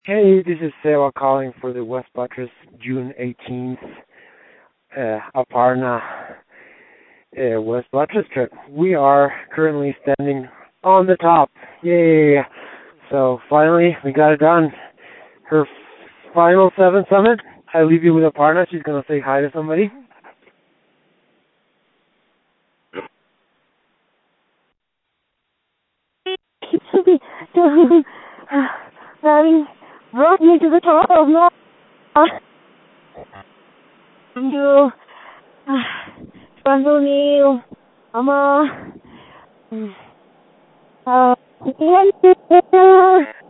Hey, this is Seva calling for the West Buttress June 18th Aparna West Buttress trip. We are currently standing on the top. Yay! So finally, we got it done. Her final seven summit. I leave you with Aparna. She's going to say hi to somebody. Having brought me to the top of Mount you, Neil, Ama,